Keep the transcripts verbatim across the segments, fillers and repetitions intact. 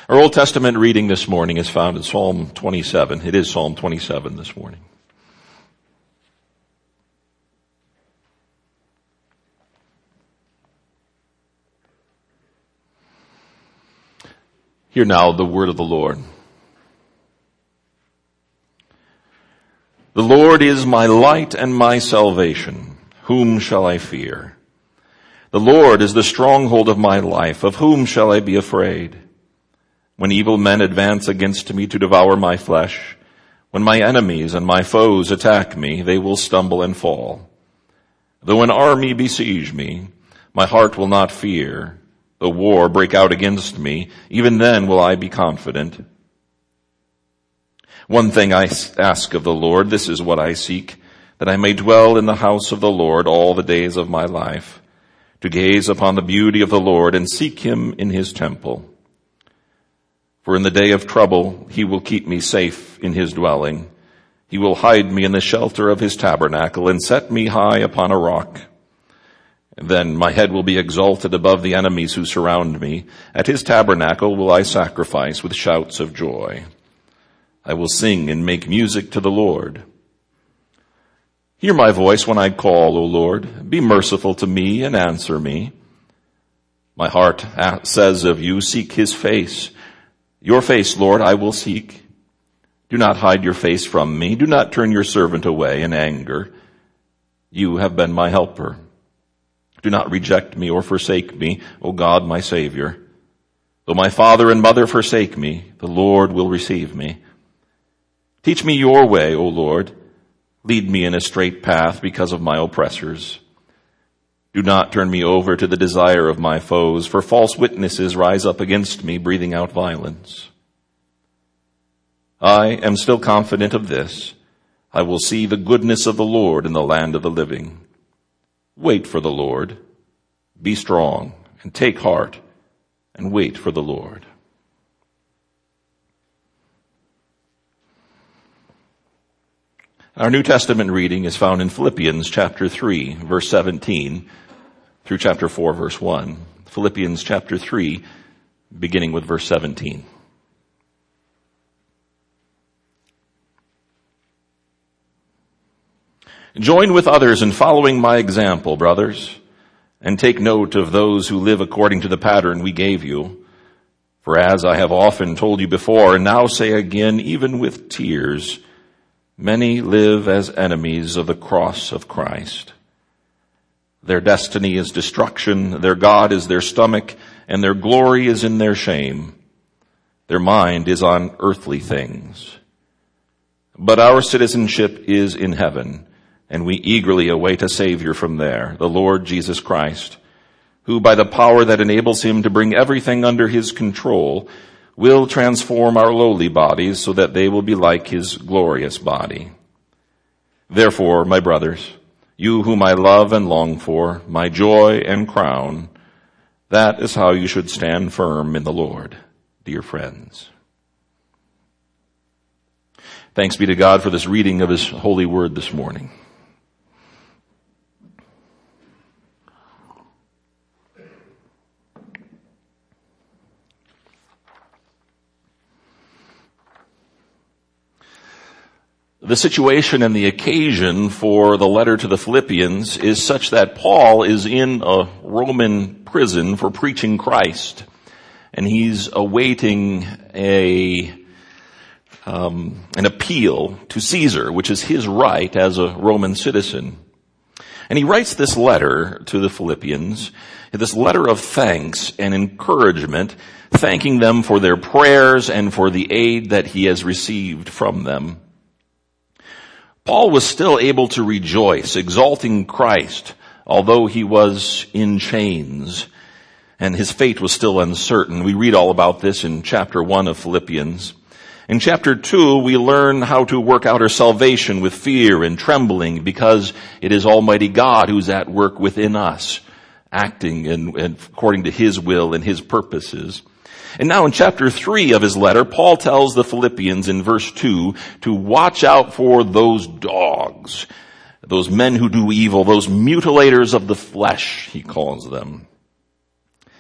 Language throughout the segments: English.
Our Old Testament reading this morning is found in Psalm twenty-seven. It is Psalm twenty-seven this morning. Hear now the word of the Lord. The Lord is my light and my salvation. Whom shall I fear? The Lord is the stronghold of my life. Of whom shall I be afraid? When evil men advance against me to devour my flesh, when my enemies and my foes attack me, they will stumble and fall. Though an army besiege me, my heart will not fear. Though war break out against me, even then will I be confident. One thing I ask of the Lord, this is what I seek, that I may dwell in the house of the Lord all the days of my life, to gaze upon the beauty of the Lord and seek him in his temple. For in the day of trouble, he will keep me safe in his dwelling. He will hide me in the shelter of his tabernacle and set me high upon a rock. Then my head will be exalted above the enemies who surround me. At his tabernacle will I sacrifice with shouts of joy. I will sing and make music to the Lord. Hear my voice when I call, O Lord. Be merciful to me and answer me. My heart says of you, seek his face. Your face, Lord, I will seek. Do not hide your face from me. Do not turn your servant away in anger. You have been my helper. Do not reject me or forsake me, O God, my Savior. Though my father and mother forsake me, the Lord will receive me. Teach me your way, O Lord. Lead me in a straight path because of my oppressors. Do not turn me over to the desire of my foes, for false witnesses rise up against me, breathing out violence. I am still confident of this. I will see the goodness of the Lord in the land of the living. Wait for the Lord. Be strong and take heart and wait for the Lord. Our New Testament reading is found in Philippians chapter three, verse seventeen, through chapter four, verse one. Philippians chapter three, beginning with verse seventeen. Join with others in following my example, brothers, and take note of those who live according to the pattern we gave you. For as I have often told you before, and now say again, even with tears, many live as enemies of the cross of Christ. Their destiny is destruction, their God is their stomach, and their glory is in their shame. Their mind is on earthly things. But our citizenship is in heaven, and we eagerly await a Savior from there, the Lord Jesus Christ, who by the power that enables him to bring everything under his control will transform our lowly bodies so that they will be like his glorious body. Therefore, my brothers, you whom I love and long for, my joy and crown, that is how you should stand firm in the Lord, dear friends. Thanks be to God for this reading of his holy word this morning. The situation and the occasion for the letter to the Philippians is such that Paul is in a Roman prison for preaching Christ, and he's awaiting a um, an appeal to Caesar, which is his right as a Roman citizen. And he writes this letter to the Philippians, this letter of thanks and encouragement, thanking them for their prayers and for the aid that he has received from them. Paul was still able to rejoice, exalting Christ, although he was in chains and his fate was still uncertain. We read all about this in chapter one of Philippians. In chapter two, we learn how to work out our salvation with fear and trembling because it is Almighty God who's at work within us, acting and, and according to his will and his purposes. And now in chapter three of his letter, Paul tells the Philippians in verse two to watch out for those dogs, those men who do evil, those mutilators of the flesh, he calls them.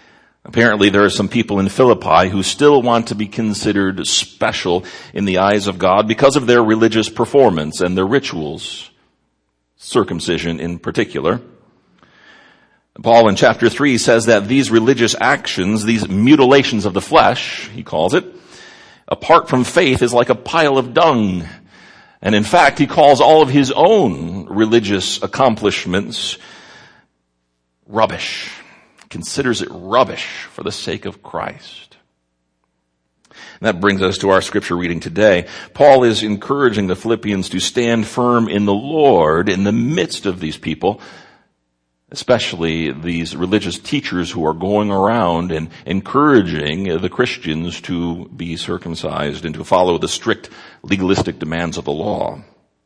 Apparently there are some people in Philippi who still want to be considered special in the eyes of God because of their religious performance and their rituals, circumcision in particular. Paul in chapter three says that these religious actions, these mutilations of the flesh, he calls it, apart from faith is like a pile of dung. And in fact, he calls all of his own religious accomplishments rubbish. Considers it rubbish for the sake of Christ. And that brings us to our scripture reading today. Paul is encouraging the Philippians to stand firm in the Lord in the midst of these people, especially these religious teachers who are going around and encouraging the Christians to be circumcised and to follow the strict legalistic demands of the law.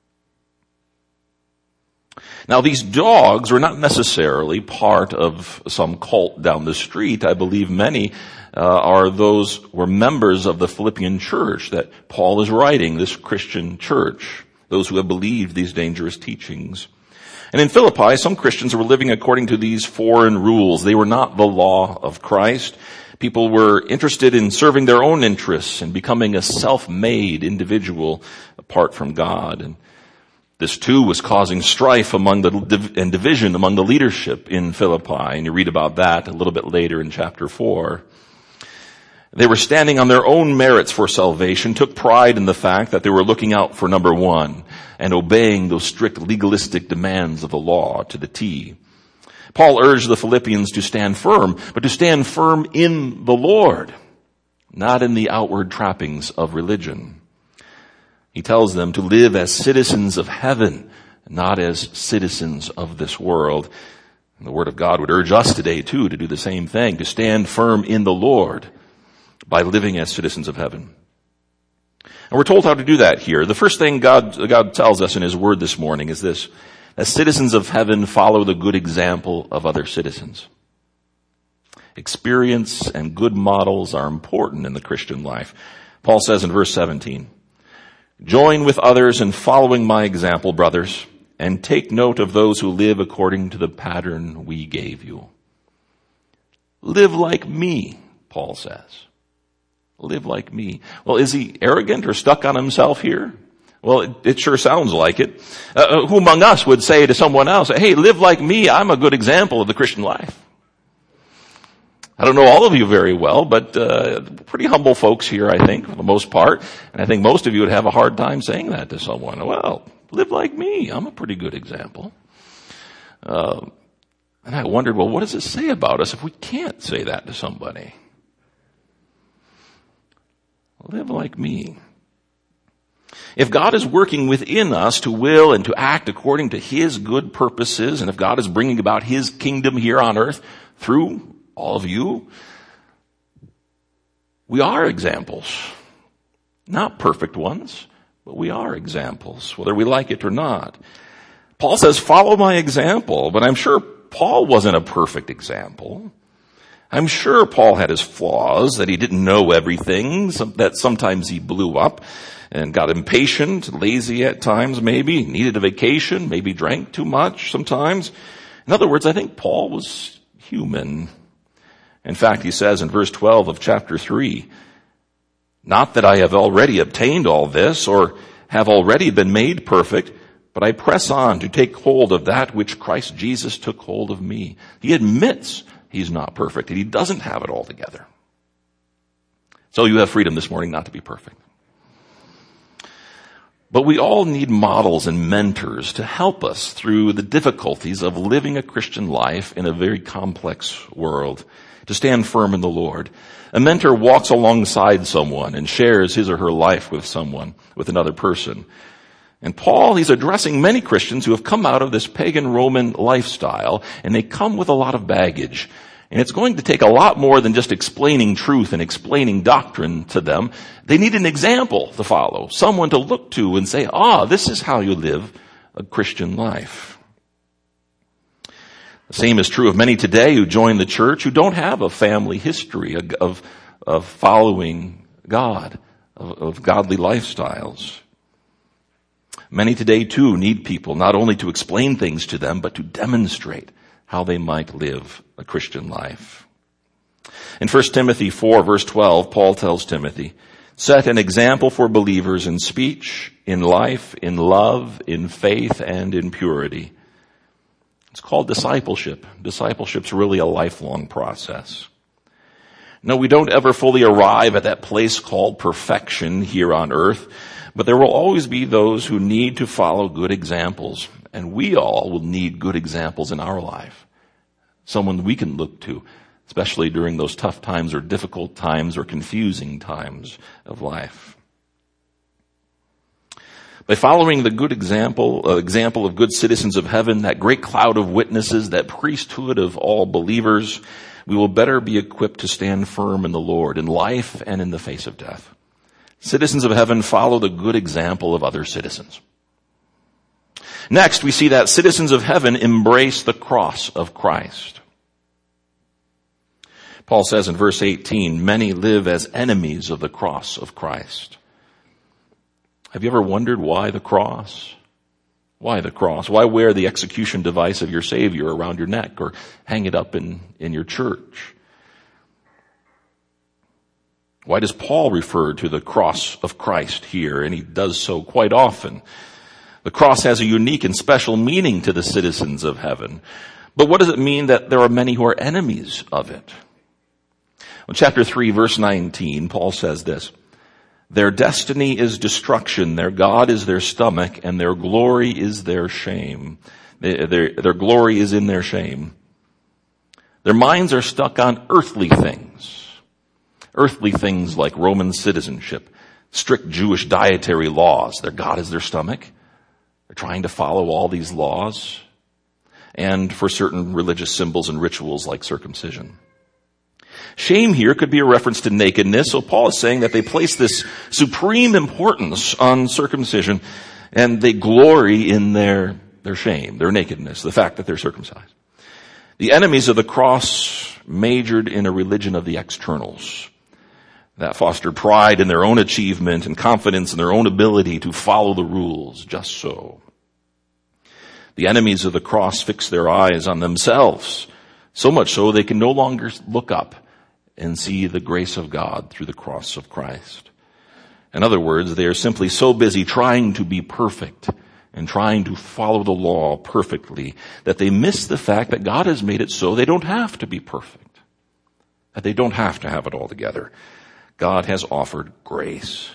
Now, these dogs were not necessarily part of some cult down the street. I believe many uh, are those were members of the Philippian church that Paul is writing, this Christian church, those who have believed these dangerous teachings. And in Philippi, some Christians were living according to these foreign rules. They were not the law of Christ. People were interested in serving their own interests and becoming a self-made individual apart from God. And this too was causing strife among the and division among the leadership in Philippi, and you read about that a little bit later in chapter four. They were standing on their own merits for salvation, took pride in the fact that they were looking out for number one and obeying those strict legalistic demands of the law to the T. Paul urged the Philippians to stand firm, but to stand firm in the Lord, not in the outward trappings of religion. He tells them to live as citizens of heaven, not as citizens of this world. And the Word of God would urge us today, too, to do the same thing, to stand firm in the Lord by living as citizens of heaven. And we're told how to do that here. The first thing God, God tells us in His Word this morning is this: as citizens of heaven, follow the good example of other citizens. Experience and good models are important in the Christian life. Paul says in verse seventeen, "Join with others in following my example, brothers, and take note of those who live according to the pattern we gave you." Live like me, Paul says. Live like me. Well, is he arrogant or stuck on himself here? Well, it, it sure sounds like it. Uh, who among us would say to someone else, "Hey, live like me, I'm a good example of the Christian life"? I don't know all of you very well, but uh pretty humble folks here, I think, for the most part. And I think most of you would have a hard time saying that to someone. Well, live like me. I'm a pretty good example. Uh, and I wondered, well, what does it say about us if we can't say that to somebody? Live like me. If God is working within us to will and to act according to His good purposes, and if God is bringing about His kingdom here on earth through all of you, we are examples. Not perfect ones, but we are examples, whether we like it or not. Paul says, follow my example, but I'm sure Paul wasn't a perfect example. I'm sure Paul had his flaws, that he didn't know everything, that sometimes he blew up and got impatient, lazy at times maybe, needed a vacation, maybe drank too much sometimes. In other words, I think Paul was human. In fact, he says in verse twelve of chapter three, "Not that I have already obtained all this or have already been made perfect, but I press on to take hold of that which Christ Jesus took hold of me." He admits he's not perfect and he doesn't have it all together. So you have freedom this morning not to be perfect. But we all need models and mentors to help us through the difficulties of living a Christian life in a very complex world, to stand firm in the Lord. A mentor walks alongside someone and shares his or her life with someone, with another person. And Paul, he's addressing many Christians who have come out of this pagan Roman lifestyle, and they come with a lot of baggage. And it's going to take a lot more than just explaining truth and explaining doctrine to them. They need an example to follow, someone to look to and say, ah, this is how you live a Christian life. The same is true of many today who join the church who don't have a family history of, of following God, of, of godly lifestyles. Many today too need people not only to explain things to them, but to demonstrate how they might live a Christian life. In First Timothy four, verse twelve, Paul tells Timothy, set an example for believers in speech, in life, in love, in faith, and in purity. It's called discipleship. Discipleship's really a lifelong process. No, we don't ever fully arrive at that place called perfection here on earth, but there will always be those who need to follow good examples, and we all will need good examples in our life. Someone we can look to, especially during those tough times or difficult times or confusing times of life. By following the good example, uh, example of good citizens of heaven, that great cloud of witnesses, that priesthood of all believers, we will better be equipped to stand firm in the Lord, in life and in the face of death. Citizens of heaven follow the good example of other citizens. Next, we see that citizens of heaven embrace the cross of Christ. Paul says in verse eighteen, many live as enemies of the cross of Christ. Have you ever wondered why the cross? Why the cross? Why wear the execution device of your Savior around your neck or hang it up in, in your church? Why does Paul refer to the cross of Christ here? And he does so quite often. The cross has a unique and special meaning to the citizens of heaven. But what does it mean that there are many who are enemies of it? Well, chapter three, verse nineteen, Paul says this, their destiny is destruction, their God is their stomach, and their glory is their shame. Their, their, their glory is in their shame. Their minds are stuck on earthly things. Earthly things like Roman citizenship, strict Jewish dietary laws. Their God is their stomach. They're trying to follow all these laws. And for certain religious symbols and rituals like circumcision. Shame here could be a reference to nakedness, so Paul is saying that they place this supreme importance on circumcision, and they glory in their, their shame, their nakedness, the fact that they're circumcised. The enemies of the cross majored in a religion of the externals that fostered pride in their own achievement and confidence in their own ability to follow the rules, just so. The enemies of the cross fix their eyes on themselves, so much so they can no longer look up and see the grace of God through the cross of Christ. In other words, they are simply so busy trying to be perfect and trying to follow the law perfectly that they miss the fact that God has made it so they don't have to be perfect, that they don't have to have it all together. God has offered grace.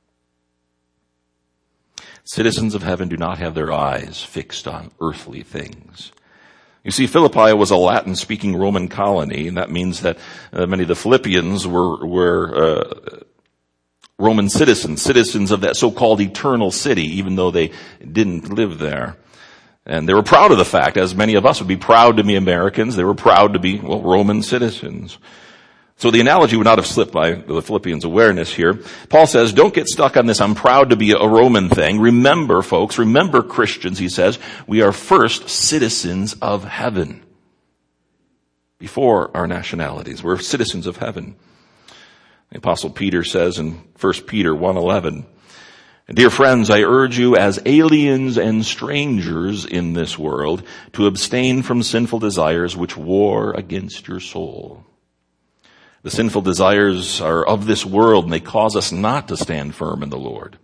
Citizens of heaven do not have their eyes fixed on earthly things. You see, Philippi was a Latin-speaking Roman colony, and that means that uh, many of the Philippians were, were uh, Roman citizens, citizens of that so-called eternal city, even though they didn't live there. And they were proud of the fact, as many of us would be proud to be Americans, they were proud to be, well, Roman citizens. So the analogy would not have slipped by the Philippians' awareness here. Paul says, don't get stuck on this I'm proud to be a Roman thing. Remember, folks, remember Christians, he says, we are first citizens of heaven. Before our nationalities, we're citizens of heaven. The Apostle Peter says in First Peter one eleven, dear friends, I urge you as aliens and strangers in this world to abstain from sinful desires which war against your soul. The sinful desires are of this world, and they cause us not to stand firm in the Lord.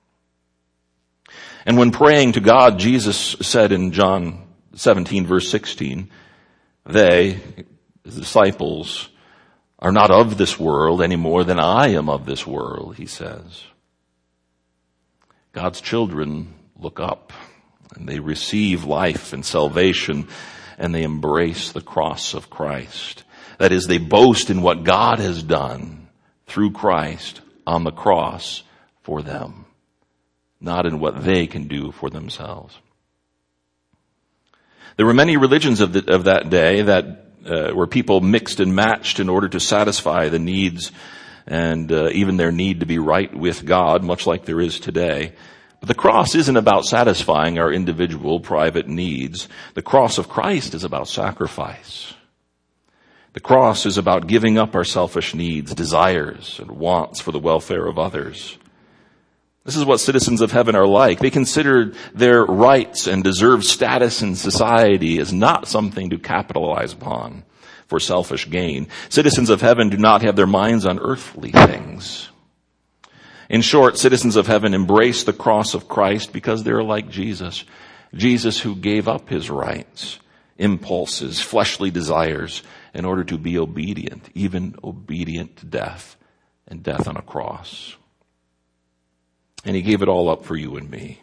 And when praying to God, Jesus said in John seventeen, verse sixteen, they, the disciples, are not of this world any more than I am of this world, he says. God's children look up, and they receive life and salvation, and they embrace the cross of Christ. That is, they boast in what God has done through Christ on the cross for them, not in what they can do for themselves. There were many religions of, the, of that day that uh, where people mixed and matched in order to satisfy the needs and uh, even their need to be right with God, much like there is today. But the cross isn't about satisfying our individual private needs. The cross of Christ is about sacrifice. The cross is about giving up our selfish needs, desires, and wants for the welfare of others. This is what citizens of heaven are like. They consider their rights and deserved status in society as not something to capitalize upon, for selfish gain. Citizens of heaven do not have their minds on earthly things. In short, citizens of heaven embrace the cross of Christ because they're like Jesus. Jesus who gave up his rights, impulses, fleshly desires in order to be obedient, even obedient to death, and death on a cross. And he gave it all up for you and me.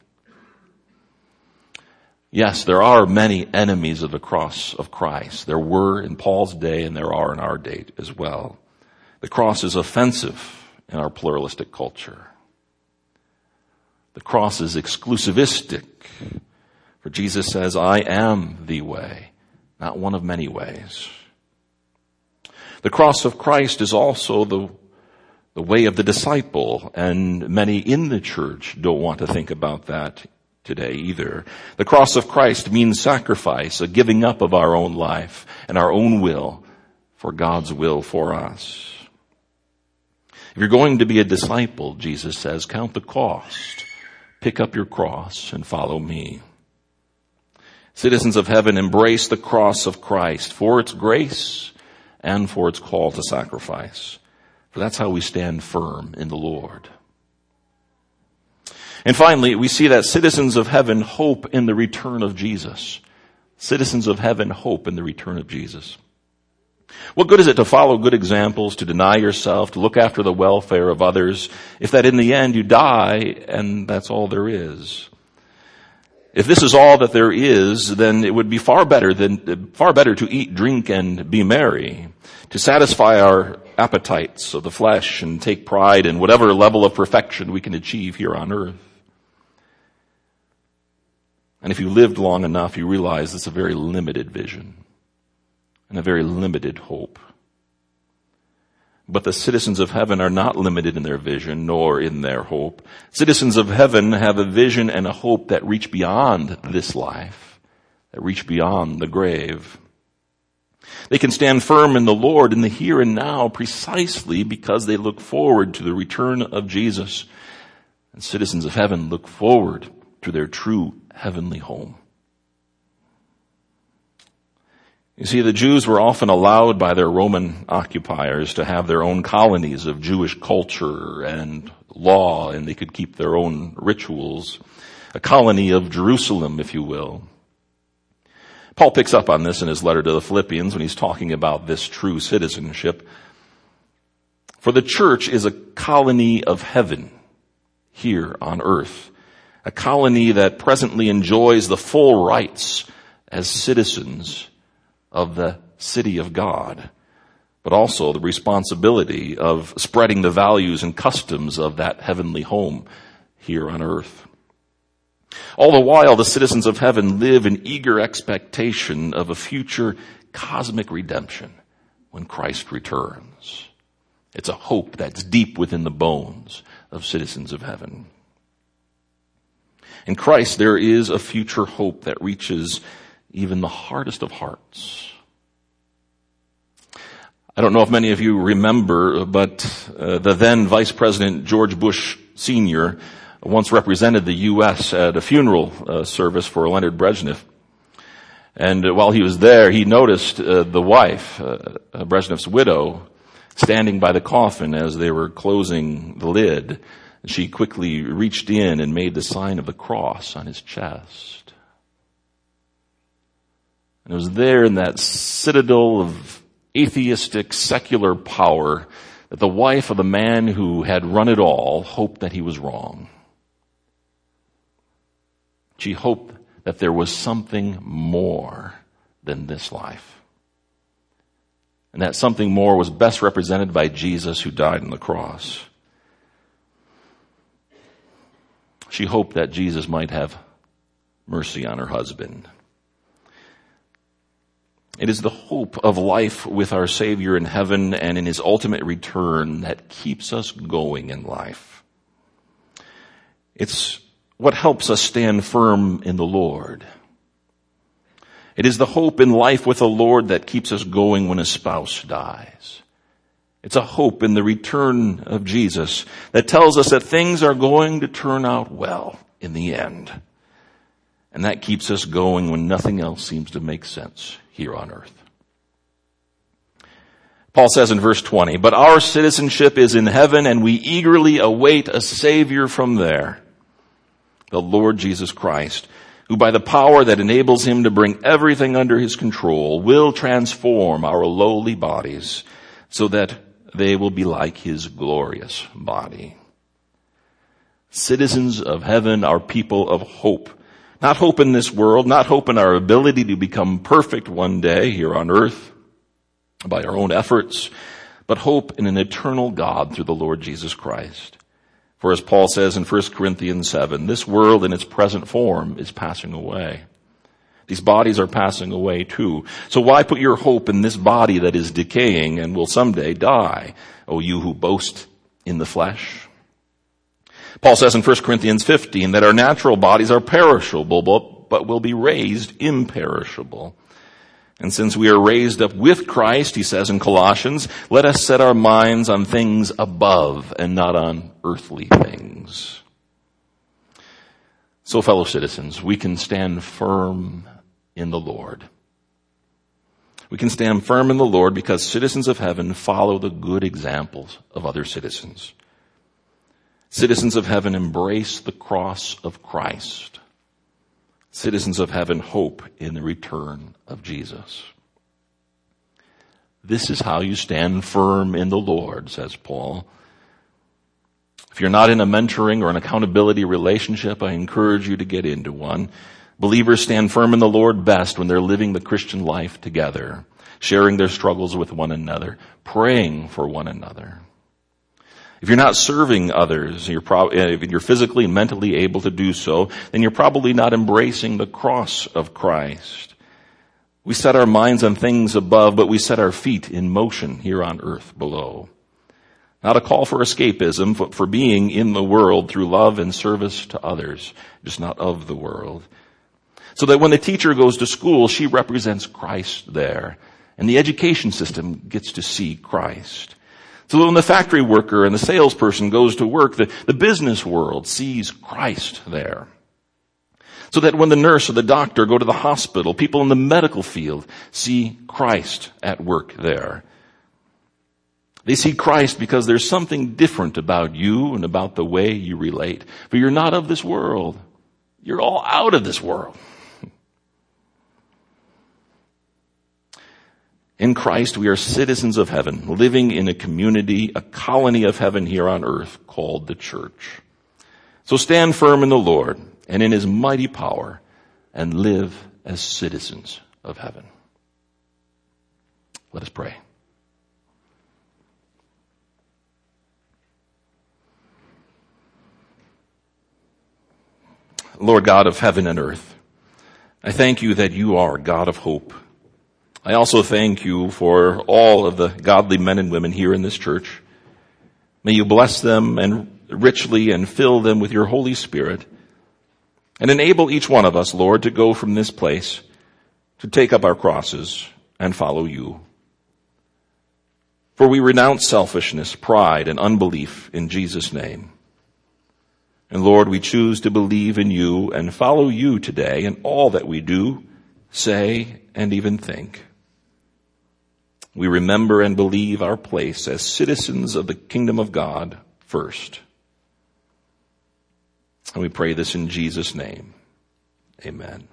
Yes, there are many enemies of the cross of Christ. There were in Paul's day and there are in our day as well. The cross is offensive in our pluralistic culture. The cross is exclusivistic. For Jesus says, I am the way, not one of many ways. The cross of Christ is also the, the way of the disciple, and many in the church don't want to think about that today either. The cross of Christ means sacrifice, a giving up of our own life and our own will for God's will for us. If you're going to be a disciple, Jesus says, count the cost, pick up your cross and follow me. Citizens of heaven embrace the cross of Christ for its grace and for its call to sacrifice. For that's how we stand firm in the Lord. And finally, we see that citizens of heaven hope in the return of Jesus. Citizens of heaven hope in the return of Jesus. What good is it to follow good examples, to deny yourself, to look after the welfare of others, if that in the end you die and that's all there is? If this is all that there is, then it would be far better than, far better to eat, drink, and be merry, to satisfy our appetites of the flesh and take pride in whatever level of perfection we can achieve here on earth. And if you lived long enough, you realize it's a very limited vision and a very limited hope. But the citizens of heaven are not limited in their vision nor in their hope. Citizens of heaven have a vision and a hope that reach beyond this life, that reach beyond the grave. They can stand firm in the Lord in the here and now precisely because they look forward to the return of Jesus. And citizens of heaven look forward to their true heavenly home. You see, the Jews were often allowed by their Roman occupiers to have their own colonies of Jewish culture and law, and they could keep their own rituals. A colony of Jerusalem, if you will. Paul picks up on this in his letter to the Philippians when he's talking about this true citizenship. For the church is a colony of heaven here on earth. A colony that presently enjoys the full rights as citizens of the city of God, but also the responsibility of spreading the values and customs of that heavenly home here on earth. All the while, the citizens of heaven live in eager expectation of a future cosmic redemption when Christ returns. It's a hope that's deep within the bones of citizens of heaven. In Christ, there is a future hope that reaches even the hardest of hearts. I don't know if many of you remember, but uh, the then Vice President George Bush Senior once represented the U S at a funeral uh, service for Leonard Brezhnev. And uh, while he was there, he noticed uh, the wife, uh, uh, Brezhnev's widow, standing by the coffin as they were closing the lid. She quickly reached in and made the sign of the cross on his chest. And it was there in that citadel of atheistic, secular power that the wife of the man who had run it all hoped that he was wrong. She hoped that there was something more than this life. And that something more was best represented by Jesus who died on the cross. She hoped that Jesus might have mercy on her husband. It is the hope of life with our Savior in heaven and in his ultimate return that keeps us going in life. It's what helps us stand firm in the Lord. It is the hope in life with the Lord that keeps us going when a spouse dies. It's a hope in the return of Jesus that tells us that things are going to turn out well in the end. And that keeps us going when nothing else seems to make sense here on earth. Paul says in verse twenty, "But our citizenship is in heaven, and we eagerly await a Savior from there, the Lord Jesus Christ, who by the power that enables him to bring everything under his control will transform our lowly bodies so that they will be like his glorious body." Citizens of heaven are people of hope. Not hope in this world, not hope in our ability to become perfect one day here on earth by our own efforts, but hope in an eternal God through the Lord Jesus Christ. For as Paul says in First Corinthians seven, this world in its present form is passing away. These bodies are passing away too. So why put your hope in this body that is decaying and will someday die, O you who boast in the flesh? Paul says in First Corinthians fifteen that our natural bodies are perishable, but will be raised imperishable. And since we are raised up with Christ, he says in Colossians, let us set our minds on things above and not on earthly things. So, fellow citizens, we can stand firm in the Lord. We can stand firm in the Lord because citizens of heaven follow the good examples of other citizens. Citizens of heaven embrace the cross of Christ. Citizens of heaven hope in the return of Jesus. This is how you stand firm in the Lord, says Paul. If you're not in a mentoring or an accountability relationship, I encourage you to get into one. Believers stand firm in the Lord best when they're living the Christian life together, sharing their struggles with one another, praying for one another. If you're not serving others, you're prob- if you're physically and mentally able to do so, then you're probably not embracing the cross of Christ. We set our minds on things above, but we set our feet in motion here on earth below. Not a call for escapism, but for being in the world through love and service to others, just not of the world. So that when the teacher goes to school, she represents Christ there, and the education system gets to see Christ. So when the factory worker and the salesperson goes to work, the, the business world sees Christ there. So that when the nurse or the doctor go to the hospital, people in the medical field see Christ at work there. They see Christ because there's something different about you and about the way you relate. For you're not of this world. You're all out of this world. In Christ, we are citizens of heaven, living in a community, a colony of heaven here on earth called the church. So stand firm in the Lord and in his mighty power and live as citizens of heaven. Let us pray. Lord God of heaven and earth, I thank you that you are God of hope. I also thank you for all of the godly men and women here in this church. May you bless them and richly and fill them with your Holy Spirit and enable each one of us, Lord, to go from this place to take up our crosses and follow you. For we renounce selfishness, pride, and unbelief in Jesus' name. And Lord, we choose to believe in you and follow you today in all that we do, say, and even think. We remember and believe our place as citizens of the kingdom of God first. And we pray this in Jesus' name. Amen.